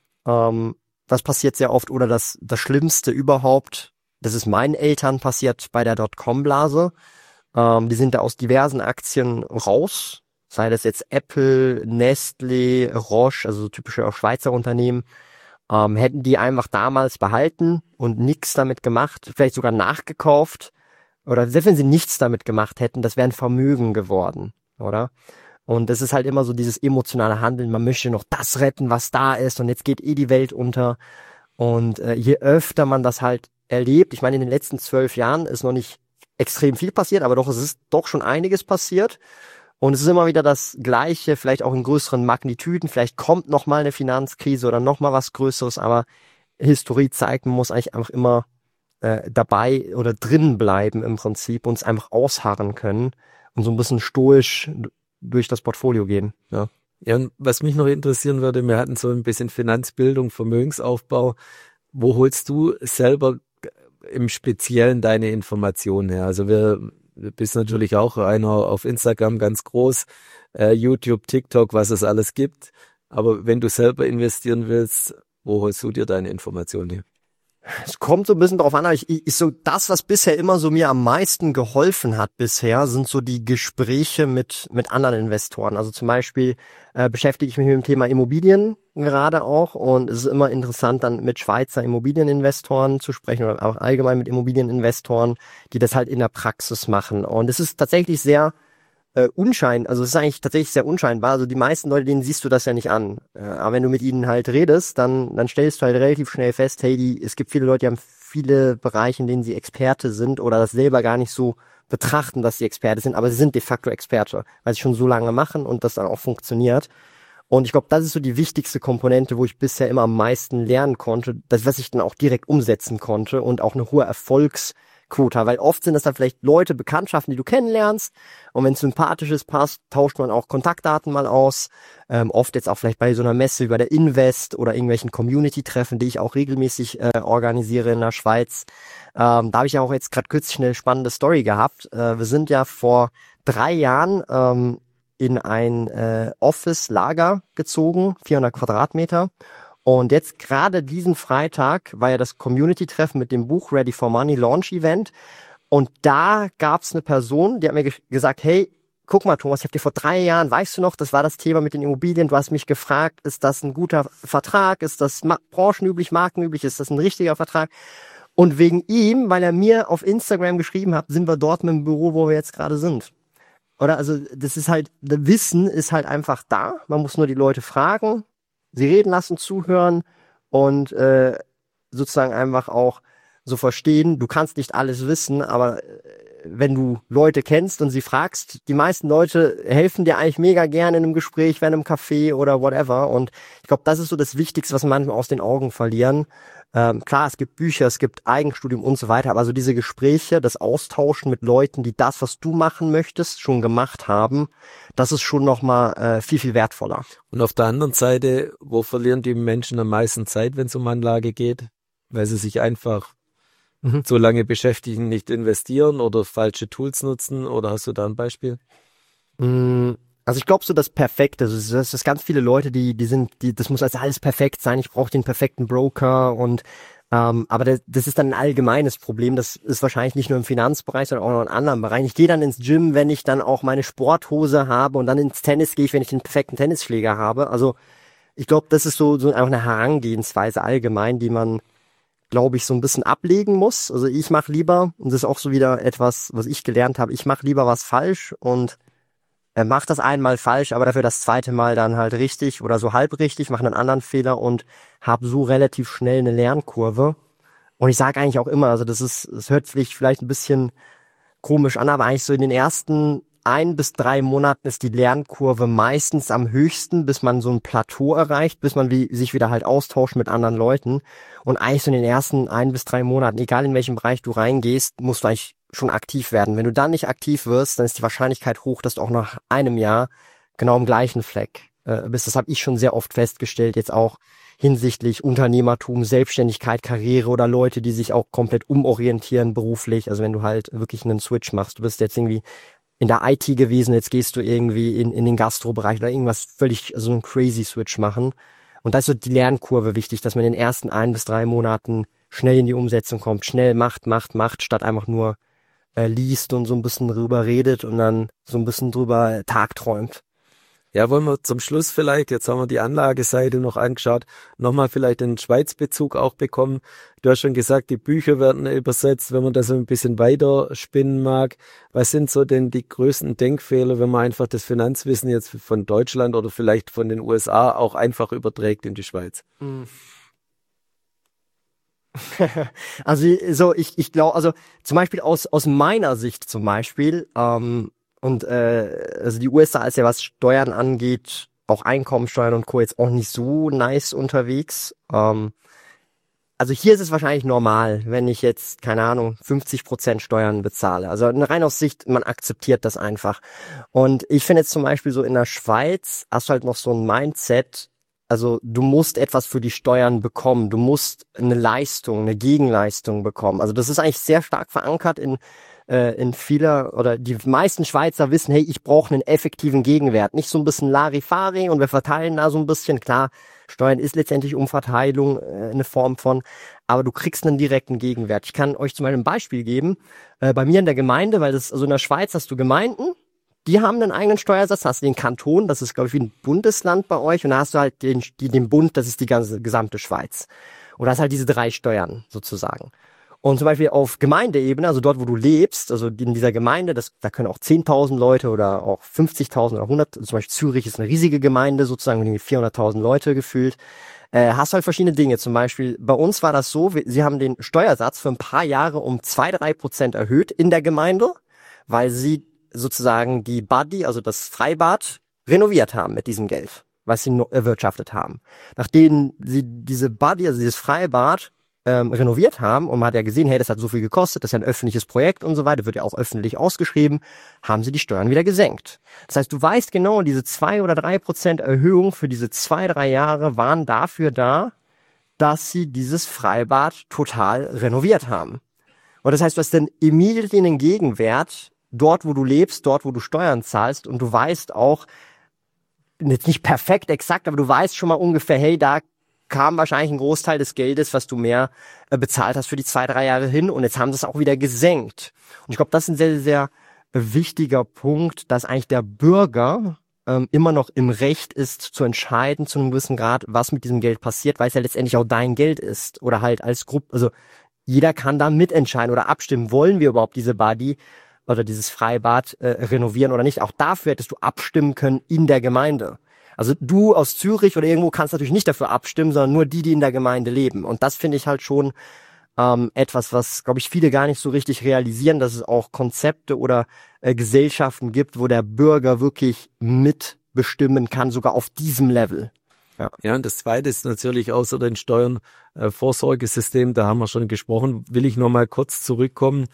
B: Ähm, das passiert sehr oft. Oder das, das Schlimmste überhaupt, das ist meinen Eltern passiert bei der Dotcom-Blase. Ähm, die sind da aus diversen Aktien raus, sei das jetzt Apple, Nestlé, Roche, also so typische auch Schweizer Unternehmen. Ähm, hätten die einfach damals behalten und nichts damit gemacht, vielleicht sogar nachgekauft oder selbst wenn sie nichts damit gemacht hätten, das wäre ein Vermögen geworden, oder? Und das ist halt immer so dieses emotionale Handeln, man möchte noch das retten, was da ist und jetzt geht eh die Welt unter und äh, je öfter man das halt erlebt, ich meine in den letzten zwölf Jahren ist noch nicht extrem viel passiert, aber doch es ist doch schon einiges passiert. Und es ist immer wieder das Gleiche, vielleicht auch in größeren Magnitüden. Vielleicht kommt noch mal eine Finanzkrise oder noch mal was Größeres. Aber Historie zeigt, man muss eigentlich einfach immer äh, dabei oder drin bleiben im Prinzip und es einfach ausharren können und so ein bisschen stoisch durch das Portfolio gehen. Ja.
A: Ja, und was mich noch interessieren würde, wir hatten so ein bisschen Finanzbildung, Vermögensaufbau. Wo holst du selber im Speziellen deine Informationen her? Also wir Du bist natürlich auch einer auf Instagram ganz groß, äh, YouTube, TikTok, was es alles gibt. Aber wenn du selber investieren willst, wo holst du dir deine Informationen her?
B: Es kommt so ein bisschen drauf an, aber ich, ich so das, was bisher immer so mir am meisten geholfen hat bisher, sind so die Gespräche mit mit anderen Investoren. Also zum Beispiel äh, beschäftige ich mich mit dem Thema Immobilien gerade auch und es ist immer interessant, dann mit Schweizer Immobilieninvestoren zu sprechen oder auch allgemein mit Immobilieninvestoren, die das halt in der Praxis machen. Und es ist tatsächlich sehr äh, unschein, also es ist eigentlich tatsächlich sehr unscheinbar. Also die meisten Leute, denen siehst du das ja nicht an. Äh, aber wenn du mit ihnen halt redest, dann dann stellst du halt relativ schnell fest, hey, die, es gibt viele Leute, die haben viele Bereiche, in denen sie Experte sind oder das selber gar nicht so betrachten, dass sie Experte sind, aber sie sind de facto Experte, weil sie schon so lange machen und das dann auch funktioniert. Und ich glaube, das ist so die wichtigste Komponente, wo ich bisher immer am meisten lernen konnte, das, was ich dann auch direkt umsetzen konnte und auch eine hohe Erfolgsquote. Weil oft sind das dann vielleicht Leute, Bekanntschaften, die du kennenlernst. Und wenn es sympathisch ist, passt, tauscht man auch Kontaktdaten mal aus. Ähm, oft jetzt auch vielleicht bei so einer Messe wie bei der Invest oder irgendwelchen Community-Treffen, die ich auch regelmäßig äh, organisiere in der Schweiz. Ähm, da habe ich ja auch jetzt gerade kürzlich eine spannende Story gehabt. Äh, wir sind ja vor drei Jahren ähm, in ein äh, Office-Lager gezogen, vierhundert Quadratmeter. Und jetzt gerade diesen Freitag war ja das Community-Treffen mit dem Buch Ready for Money Launch Event. Und da gab es eine Person, die hat mir ge- gesagt, hey, guck mal Thomas, ich habe dir vor drei Jahren, weißt du noch, das war das Thema mit den Immobilien, du hast mich gefragt, ist das ein guter Vertrag, ist das ma- branchenüblich, markenüblich, ist das ein richtiger Vertrag? Und wegen ihm, weil er mir auf Instagram geschrieben hat, sind wir dort mit dem Büro, wo wir jetzt gerade sind. Oder also das ist halt, das Wissen ist halt einfach da. Man muss nur die Leute fragen, sie reden lassen, zuhören und äh, sozusagen einfach auch so verstehen. Du kannst nicht alles wissen, aber äh, wenn du Leute kennst und sie fragst, die meisten Leute helfen dir eigentlich mega gerne in einem Gespräch, wenn im Café oder whatever. Und ich glaube, das ist so das Wichtigste, was wir manchmal aus den Augen verlieren. Ähm, klar, es gibt Bücher, es gibt Eigenstudium und so weiter, aber so diese Gespräche, das Austauschen mit Leuten, die das, was du machen möchtest, schon gemacht haben, das ist schon nochmal äh, viel, viel wertvoller.
A: Und auf der anderen Seite, wo verlieren die Menschen am meisten Zeit, wenn es um Anlage geht? Weil sie sich einfach mhm. so lange beschäftigen, nicht investieren oder falsche Tools nutzen? Oder hast du da ein Beispiel?
B: Mm. Also ich glaube so das Perfekte, also das ist ganz viele Leute, die die sind, die das muss also alles perfekt sein. Ich brauche den perfekten Broker und ähm, aber das, das ist dann ein allgemeines Problem. Das ist wahrscheinlich nicht nur im Finanzbereich, sondern auch noch in anderen Bereichen. Ich gehe dann ins Gym, wenn ich dann auch meine Sporthose habe und dann ins Tennis gehe ich, wenn ich den perfekten Tennisschläger habe. Also ich glaube, das ist so so einfach eine Herangehensweise allgemein, die man, glaube ich, so ein bisschen ablegen muss. Also ich mache lieber, und das ist auch so wieder etwas, was ich gelernt habe, ich mache lieber was falsch und Er macht das einmal falsch, aber dafür das zweite Mal dann halt richtig oder so halb richtig, macht einen anderen Fehler und habe so relativ schnell eine Lernkurve. Und ich sage eigentlich auch immer, also das ist, es hört sich vielleicht ein bisschen komisch an, aber eigentlich so in den ersten ein bis drei Monaten ist die Lernkurve meistens am höchsten, bis man so ein Plateau erreicht, bis man wie, sich wieder halt austauscht mit anderen Leuten. Und eigentlich so in den ersten ein bis drei Monaten, egal in welchem Bereich du reingehst, musst du eigentlich schon aktiv werden. Wenn du dann nicht aktiv wirst, dann ist die Wahrscheinlichkeit hoch, dass du auch nach einem Jahr genau am gleichen Fleck äh, bist. Das habe ich schon sehr oft festgestellt, jetzt auch hinsichtlich Unternehmertum, Selbstständigkeit, Karriere oder Leute, die sich auch komplett umorientieren beruflich. Also wenn du halt wirklich einen Switch machst, du bist jetzt irgendwie in der I T gewesen, jetzt gehst du irgendwie in, in den Gastrobereich oder irgendwas völlig, also einen crazy Switch machen. Und da ist so die Lernkurve wichtig, dass man in den ersten ein bis drei Monaten schnell in die Umsetzung kommt, schnell macht, macht, macht, statt einfach nur äh, liest und so ein bisschen drüber redet und dann so ein bisschen drüber tagträumt.
A: Ja, wollen wir zum Schluss vielleicht, jetzt haben wir die Anlageseite noch angeschaut, nochmal vielleicht den Schweizbezug auch bekommen. Du hast schon gesagt, die Bücher werden übersetzt, wenn man das ein bisschen weiter spinnen mag. Was sind so denn die größten Denkfehler, wenn man einfach das Finanzwissen jetzt von Deutschland oder vielleicht von den U S A auch einfach überträgt in die Schweiz?
B: Also so, ich ich glaube, also zum Beispiel aus aus meiner Sicht zum Beispiel, ähm, und äh, also die U S A ist ja, was Steuern angeht, auch Einkommensteuern und Co. jetzt auch nicht so nice unterwegs. Ähm, also hier ist es wahrscheinlich normal, wenn ich jetzt, keine Ahnung, fünfzig Prozent Steuern bezahle. Also rein aus Sicht, man akzeptiert das einfach. Und ich finde jetzt zum Beispiel so in der Schweiz hast du halt noch so ein Mindset, also du musst etwas für die Steuern bekommen, du musst eine Leistung, eine Gegenleistung bekommen. Also das ist eigentlich sehr stark verankert in in vieler oder die meisten Schweizer wissen, hey, ich brauche einen effektiven Gegenwert. Nicht so ein bisschen Larifari und wir verteilen da so ein bisschen. Klar, Steuern ist letztendlich Umverteilung äh, eine Form von, aber du kriegst einen direkten Gegenwert. Ich kann euch zum Beispiel ein Beispiel geben. Äh, bei mir in der Gemeinde, weil das, also in der Schweiz hast du Gemeinden, die haben einen eigenen Steuersatz, hast du den Kanton, das ist glaube ich wie ein Bundesland bei euch und da hast du halt den, die, den Bund, das ist die ganze gesamte Schweiz. Und das halt diese drei Steuern sozusagen. Und zum Beispiel auf Gemeindeebene, also dort, wo du lebst, also in dieser Gemeinde, das, da können auch zehntausend Leute oder auch fünfzigtausend oder hundert, zum Beispiel Zürich ist eine riesige Gemeinde, sozusagen irgendwie vierhunderttausend Leute gefühlt, äh, hast halt verschiedene Dinge. Zum Beispiel, bei uns war das so, wir, sie haben den Steuersatz für ein paar Jahre um zwei, drei Prozent erhöht in der Gemeinde, weil sie sozusagen die Buddy, also das Freibad, renoviert haben mit diesem Geld. was sie no- erwirtschaftet haben. Nachdem sie diese Body, also dieses Freibad, ähm, renoviert haben und man hat ja gesehen, hey, das hat so viel gekostet, das ist ja ein öffentliches Projekt und so weiter, wird ja auch öffentlich ausgeschrieben, haben sie die Steuern wieder gesenkt. Das heißt, du weißt genau, diese zwei oder drei Prozent Erhöhung für diese zwei, drei Jahre waren dafür da, dass sie dieses Freibad total renoviert haben. Und das heißt, du hast dann immediately einen Gegenwert dort, wo du lebst, dort, wo du Steuern zahlst und du weißt auch, jetzt nicht perfekt exakt, aber du weißt schon mal ungefähr, hey, da kam wahrscheinlich ein Großteil des Geldes, was du mehr äh, bezahlt hast für die zwei, drei Jahre hin und jetzt haben sie es auch wieder gesenkt. Und ich glaube, das ist ein sehr, sehr wichtiger Punkt, dass eigentlich der Bürger ähm, immer noch im Recht ist, zu entscheiden zu einem gewissen Grad, was mit diesem Geld passiert, weil es ja letztendlich auch dein Geld ist oder halt als Gruppe, also jeder kann da mitentscheiden oder abstimmen, wollen wir überhaupt diese Body oder dieses Freibad äh, renovieren oder nicht. Auch dafür hättest du abstimmen können in der Gemeinde. Also du aus Zürich oder irgendwo kannst natürlich nicht dafür abstimmen, sondern nur die, die in der Gemeinde leben. Und das finde ich halt schon ähm, etwas, was, glaube ich, viele gar nicht so richtig realisieren, dass es auch Konzepte oder äh, Gesellschaften gibt, wo der Bürger wirklich mitbestimmen kann, sogar auf diesem Level.
A: Ja. ja, und das Zweite ist natürlich außer den Steuern äh, Vorsorgesystem, da haben wir schon gesprochen, will ich noch mal kurz zurückkommen.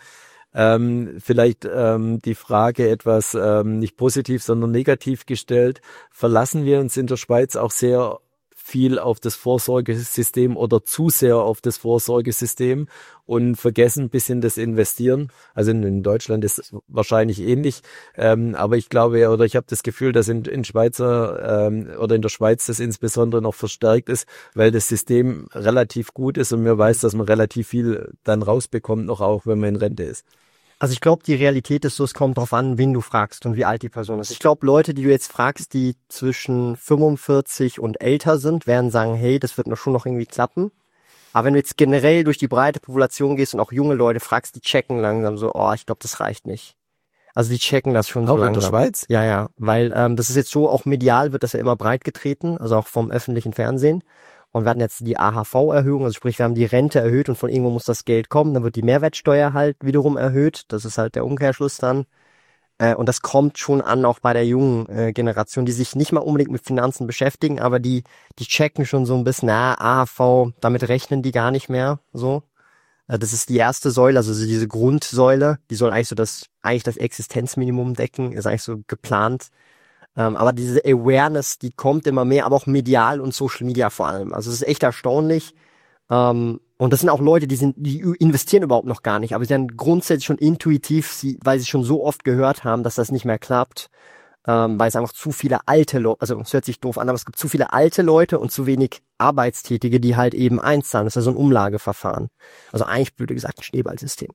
A: Ähm, vielleicht ähm, die Frage etwas ähm, nicht positiv, sondern negativ gestellt. Verlassen wir uns in der Schweiz auch sehr viel auf das Vorsorgesystem oder zu sehr auf das Vorsorgesystem und vergessen ein bisschen das Investieren. Also in, in Deutschland ist es wahrscheinlich ähnlich, ähm, aber ich glaube oder ich habe das Gefühl, dass in, in Schweizer ähm, oder in der Schweiz das insbesondere noch verstärkt ist, weil das System relativ gut ist und man weiß, dass man relativ viel dann rausbekommt, noch auch wenn man in Rente ist.
B: Also ich glaube, die Realität ist so, es kommt drauf an, wen du fragst und wie alt die Person ist. Ich glaube, Leute, die du jetzt fragst, die zwischen fünfundvierzig und älter sind, werden sagen, hey, das wird noch schon noch irgendwie klappen. Aber wenn du jetzt generell durch die breite Population gehst und auch junge Leute fragst, die checken langsam so, oh, ich glaube, das reicht nicht. Also die checken das schon
A: auch
B: so langsam.
A: Auch in der Schweiz?
B: Ja, ja, weil ähm, das ist jetzt so, auch medial wird das ja immer breit getreten, also auch vom öffentlichen Fernsehen. Und wir hatten jetzt die A H V-Erhöhung, also sprich, wir haben die Rente erhöht und von irgendwo muss das Geld kommen. Dann wird die Mehrwertsteuer halt wiederum erhöht. Das ist halt der Umkehrschluss dann. Äh, und das kommt schon an, auch bei der jungen äh, Generation, die sich nicht mal unbedingt mit Finanzen beschäftigen, aber die die checken schon so ein bisschen, na, A H V, damit rechnen die gar nicht mehr so. Äh, das ist die erste Säule, also diese Grundsäule, die soll eigentlich so das, eigentlich das Existenzminimum decken, ist eigentlich so geplant. Ähm, aber diese Awareness, die kommt immer mehr, aber auch medial und Social Media vor allem. Also es ist echt erstaunlich. Ähm, und das sind auch Leute, die sind, die investieren überhaupt noch gar nicht, aber sie sind grundsätzlich schon intuitiv, sie, weil sie schon so oft gehört haben, dass das nicht mehr klappt, ähm, weil es einfach zu viele alte Leute, also es hört sich doof an, aber es gibt zu viele alte Leute und zu wenig Arbeitstätige, die halt eben einzahlen. Das ist ja so ein Umlageverfahren. Also eigentlich blöd gesagt ein Schneeballsystem.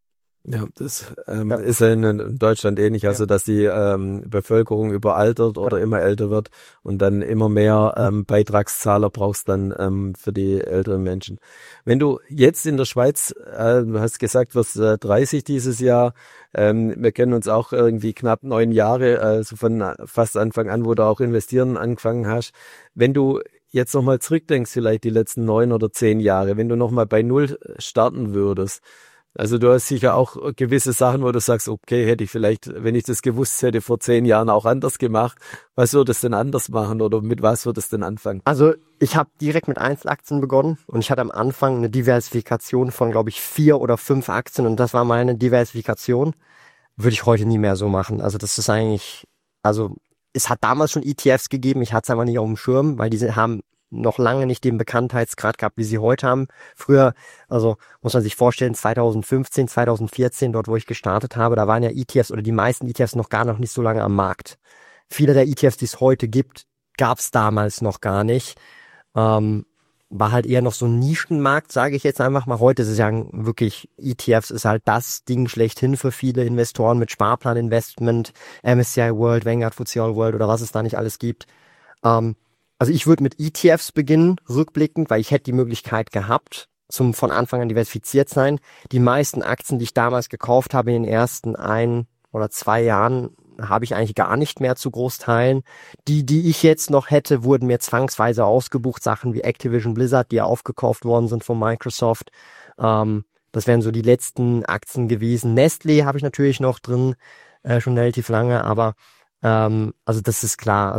A: Ja, das ähm,
B: ja.
A: ist ja in Deutschland ähnlich, also ja. dass die ähm, Bevölkerung überaltert oder ja. immer älter wird und dann immer mehr ähm, Beitragszahler brauchst dann ähm, für die älteren Menschen. Wenn du jetzt in der Schweiz, äh, du hast gesagt, wirst äh, dreißig dieses Jahr, ähm, wir kennen uns auch irgendwie knapp neun Jahre, also von fast Anfang an, wo du auch investieren angefangen hast. Wenn du jetzt nochmal zurückdenkst, vielleicht die letzten neun oder zehn Jahre, wenn du nochmal bei Null starten würdest, also du hast sicher auch gewisse Sachen, wo du sagst, okay, hätte ich vielleicht, wenn ich das gewusst hätte, vor zehn Jahren auch anders gemacht. Was würdest du denn anders machen oder mit was würdest du denn anfangen?
B: Also ich habe direkt mit Einzelaktien begonnen und ich hatte am Anfang eine Diversifikation von, glaube ich, vier oder fünf Aktien und das war meine Diversifikation. Würde ich heute nie mehr so machen. Also das ist eigentlich, also es hat damals schon E T Fs gegeben, ich hatte es einfach nicht auf dem Schirm, weil diese haben noch lange nicht den Bekanntheitsgrad gehabt, wie sie heute haben. Früher, also muss man sich vorstellen, zwanzig fünfzehn, zwanzig vierzehn, dort wo ich gestartet habe, da waren ja E T Fs oder die meisten E T Fs noch gar noch nicht so lange am Markt. Viele der E T Fs, die es heute gibt, gab es damals noch gar nicht. Ähm, war halt eher noch so ein Nischenmarkt, sage ich jetzt einfach mal. Heute ist es ja wirklich, E T Fs ist halt das Ding schlechthin für viele Investoren mit Sparplaninvestment, M S C I World, Vanguard F T S E All World oder was es da nicht alles gibt. Ähm, Also ich würde mit E T Fs beginnen, rückblickend, weil ich hätte die Möglichkeit gehabt, zum von Anfang an diversifiziert sein. Die meisten Aktien, die ich damals gekauft habe in den ersten ein oder zwei Jahren, habe ich eigentlich gar nicht mehr zu Großteilen. Die, die ich jetzt noch hätte, wurden mir zwangsweise ausgebucht. Sachen wie Activision Blizzard, die ja aufgekauft worden sind von Microsoft. Ähm, das wären so die letzten Aktien gewesen. Nestlé habe ich natürlich noch drin, äh, schon relativ lange, aber ähm, also das ist klar, also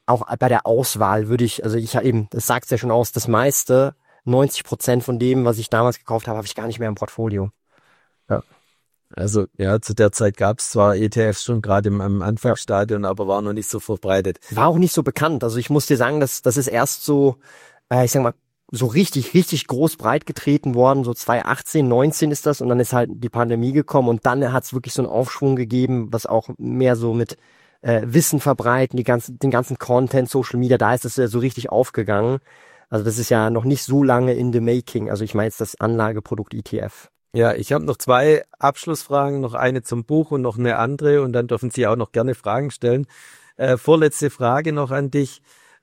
B: auch bei der Auswahl würde ich, also ich eben, das sagt's ja schon aus, das meiste, neunzig Prozent von dem, was ich damals gekauft habe, habe ich gar nicht mehr im Portfolio. Ja.
A: Also ja, zu der Zeit gab es zwar E T Fs schon gerade im, im Anfangsstadion, aber war noch nicht so verbreitet.
B: War auch nicht so bekannt. Also ich muss dir sagen, das, das ist erst so, äh, ich sag mal, so richtig, richtig groß breit getreten worden. So zwanzig achtzehn, neunzehn ist das und dann ist halt die Pandemie gekommen und dann hat es wirklich so einen Aufschwung gegeben, was auch mehr so mit äh, Wissen verbreiten, die ganzen, den ganzen Content, Social Media, da ist es ja so richtig aufgegangen. Also das ist ja noch nicht so lange in the making. Also ich meine jetzt das Anlageprodukt E T F.
A: Ja, ich habe noch zwei Abschlussfragen, noch eine zum Buch und noch eine andere und dann dürfen Sie auch noch gerne Fragen stellen. Äh, vorletzte Frage noch an dich.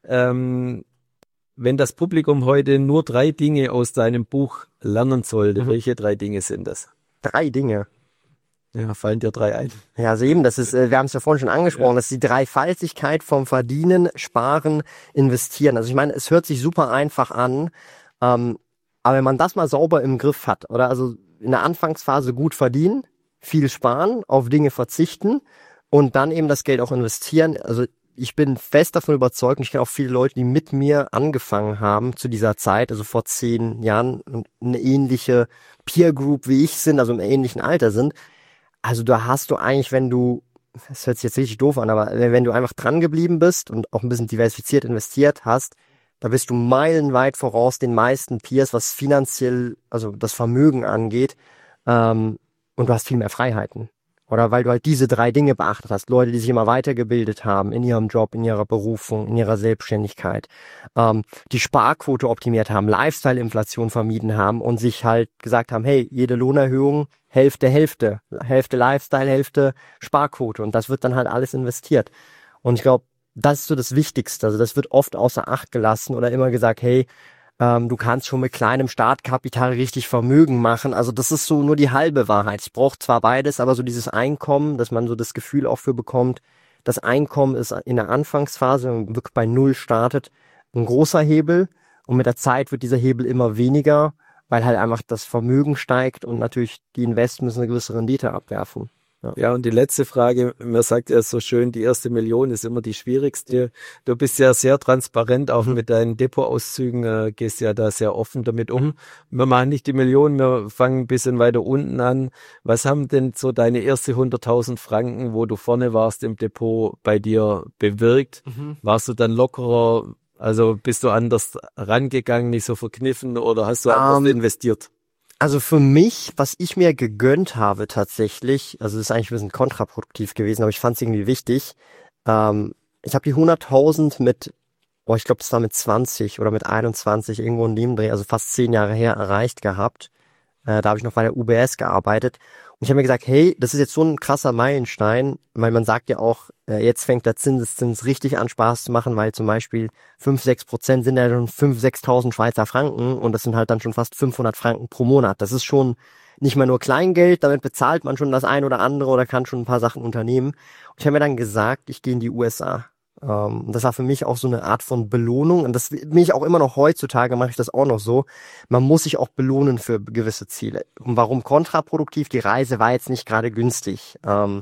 A: Ähm, wenn das Publikum heute nur drei Dinge aus deinem Buch lernen sollte, mhm. welche drei Dinge sind das?
B: Drei Dinge?
A: Ja, fallen dir drei ein?
B: Ja, also eben, das ist, äh, wir haben es ja vorhin schon angesprochen, ja. Das ist die Dreifaltigkeit vom Verdienen, Sparen, Investieren. Also ich meine, es hört sich super einfach an, ähm, aber wenn man das mal sauber im Griff hat, oder also in der Anfangsphase gut verdienen, viel sparen, auf Dinge verzichten und dann eben das Geld auch investieren. Also ich bin fest davon überzeugt, und ich kenne auch viele Leute, die mit mir angefangen haben zu dieser Zeit, also vor zehn Jahren, und eine ähnliche Peer Group wie ich sind, also im ähnlichen Alter sind. Also da hast du eigentlich, wenn du, das hört sich jetzt richtig doof an, aber wenn du einfach dran geblieben bist und auch ein bisschen diversifiziert investiert hast, da bist du meilenweit voraus den meisten Peers, was finanziell, also das Vermögen angeht, ähm, und du hast viel mehr Freiheiten. Oder weil du halt diese drei Dinge beachtet hast. Leute, die sich immer weitergebildet haben in ihrem Job, in ihrer Berufung, in ihrer Selbstständigkeit, ähm, die Sparquote optimiert haben, Lifestyle-Inflation vermieden haben und sich halt gesagt haben, hey, jede Lohnerhöhung, Hälfte, Hälfte, Hälfte Lifestyle, Hälfte Sparquote. Und das wird dann halt alles investiert. Und ich glaube, das ist so das Wichtigste. Also das wird oft außer Acht gelassen oder immer gesagt, hey, Ähm, du kannst schon mit kleinem Startkapital richtig Vermögen machen. Also das ist so nur die halbe Wahrheit. Ich brauche zwar beides, aber so dieses Einkommen, dass man so das Gefühl auch für bekommt, das Einkommen ist in der Anfangsphase, wenn man wirklich bei Null startet, ein großer Hebel. Und mit der Zeit wird dieser Hebel immer weniger, weil halt einfach das Vermögen steigt und natürlich die Investments eine gewisse Rendite abwerfen.
A: Ja. ja, und die letzte Frage, man sagt ja so schön, die erste Million ist immer die schwierigste. Du bist ja sehr transparent, auch mhm. mit deinen Depotauszügen, äh, gehst ja da sehr offen damit um. Wir machen nicht die Million, wir fangen ein bisschen weiter unten an. Was haben denn so deine erste hunderttausend Franken, wo du vorne warst im Depot, bei dir bewirkt? Mhm. Warst du dann lockerer, also bist du anders rangegangen, nicht so verkniffen oder hast du anders um. investiert?
B: Also für mich, was ich mir gegönnt habe tatsächlich, also das ist eigentlich ein bisschen kontraproduktiv gewesen, aber ich fand es irgendwie wichtig. Ähm, ich habe die hunderttausend mit, oh, ich glaube, das war mit zwanzig oder mit einundzwanzig irgendwo in dem Dreh, also fast zehn Jahre her erreicht gehabt. Äh, da habe ich noch bei der U B S gearbeitet. Und ich habe mir gesagt, hey, das ist jetzt so ein krasser Meilenstein, weil man sagt ja auch, äh, jetzt fängt der Zinseszins richtig an Spaß zu machen, weil zum Beispiel fünf, sechs Prozent sind ja schon fünf, sechstausend Schweizer Franken und das sind halt dann schon fast fünfhundert Franken pro Monat. Das ist schon nicht mehr nur Kleingeld, damit bezahlt man schon das ein oder andere oder kann schon ein paar Sachen unternehmen. Und ich habe mir dann gesagt, ich gehe in die U S A. Um, das war für mich auch so eine Art von Belohnung und das bin ich auch immer noch heutzutage, mache ich das auch noch so. Man muss sich auch belohnen für gewisse Ziele. Und warum kontraproduktiv? Die Reise war jetzt nicht gerade günstig. Um,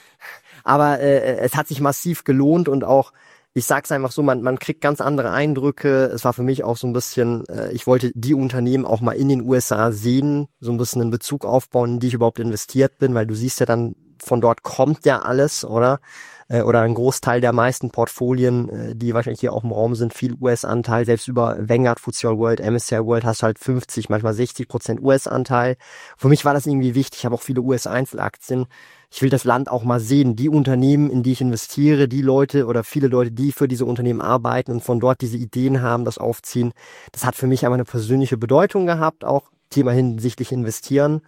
B: aber äh, es hat sich massiv gelohnt und auch, ich sag's einfach so, man, man kriegt ganz andere Eindrücke. Es war für mich auch so ein bisschen, äh, ich wollte die Unternehmen auch mal in den U S A sehen, so ein bisschen einen Bezug aufbauen, in die ich überhaupt investiert bin, weil du siehst ja dann, von dort kommt ja alles, oder? Oder ein Großteil der meisten Portfolien, die wahrscheinlich hier auch im Raum sind, viel U S-Anteil, selbst über Vanguard, F T S E All World, M S C I World hast du halt fünfzig, manchmal sechzig Prozent U S-Anteil. Für mich war das irgendwie wichtig, ich habe auch viele U S-Einzelaktien. Ich will das Land auch mal sehen, die Unternehmen, in die ich investiere, die Leute oder viele Leute, die für diese Unternehmen arbeiten und von dort diese Ideen haben, das aufziehen. Das hat für mich einmal eine persönliche Bedeutung gehabt, auch Thema hinsichtlich investieren.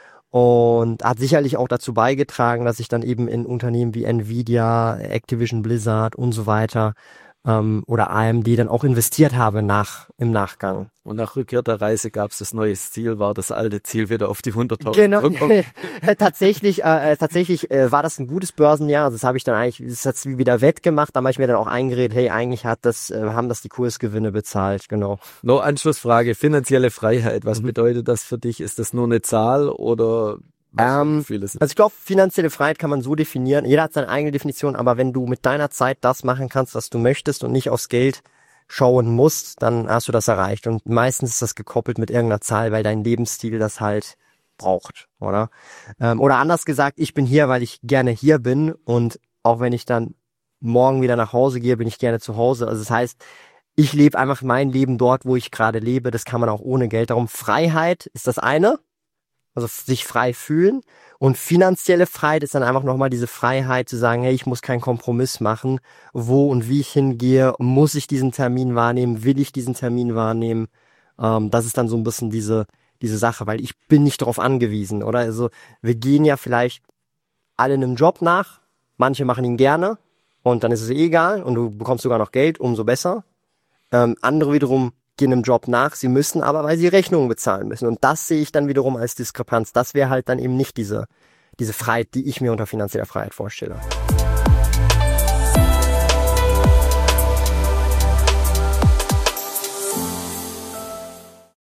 B: Und hat sicherlich auch dazu beigetragen, dass ich dann eben in Unternehmen wie Nvidia, Activision Blizzard und so weiter ähm, oder A M D dann auch investiert habe nach im Nachgang.
A: Und nach Rückkehr der Reise gab es das neue Ziel, war das alte Ziel wieder auf die hunderttausend.
B: Genau, tatsächlich, äh, tatsächlich äh, war das ein gutes Börsenjahr. Also das habe ich dann eigentlich, das hat's wieder wettgemacht. Da habe ich mir dann auch eingeredet, hey, eigentlich hat das, äh, haben das die Kursgewinne bezahlt, genau.
A: Noch Anschlussfrage, finanzielle Freiheit. Was mhm. bedeutet das für dich? Ist das nur eine Zahl oder
B: Ähm, also ich glaube, finanzielle Freiheit kann man so definieren. Jeder hat seine eigene Definition, aber wenn du mit deiner Zeit das machen kannst, was du möchtest und nicht aufs Geld schauen musst, dann hast du das erreicht. Und meistens ist das gekoppelt mit irgendeiner Zahl, weil dein Lebensstil das halt braucht, oder? Ähm, oder anders gesagt, ich bin hier, weil ich gerne hier bin und auch wenn ich dann morgen wieder nach Hause gehe, bin ich gerne zu Hause. Also das heißt, ich lebe einfach mein Leben dort, wo ich gerade lebe. Das kann man auch ohne Geld. Darum Freiheit ist das eine. Also sich frei fühlen. Und finanzielle Freiheit ist dann einfach nochmal diese Freiheit zu sagen, hey, ich muss keinen Kompromiss machen, wo und wie ich hingehe, muss ich diesen Termin wahrnehmen, will ich diesen Termin wahrnehmen. Ähm, das ist dann so ein bisschen diese diese Sache, weil ich bin nicht darauf angewiesen, oder? Also wir gehen ja vielleicht alle einem Job nach, manche machen ihn gerne und dann ist es eh egal und du bekommst sogar noch Geld, umso besser. Ähm, andere wiederum gehen einem Job nach, sie müssen aber, weil sie Rechnungen bezahlen müssen. Und das sehe ich dann wiederum als Diskrepanz. Das wäre halt dann eben nicht diese, diese Freiheit, die ich mir unter finanzieller Freiheit vorstelle.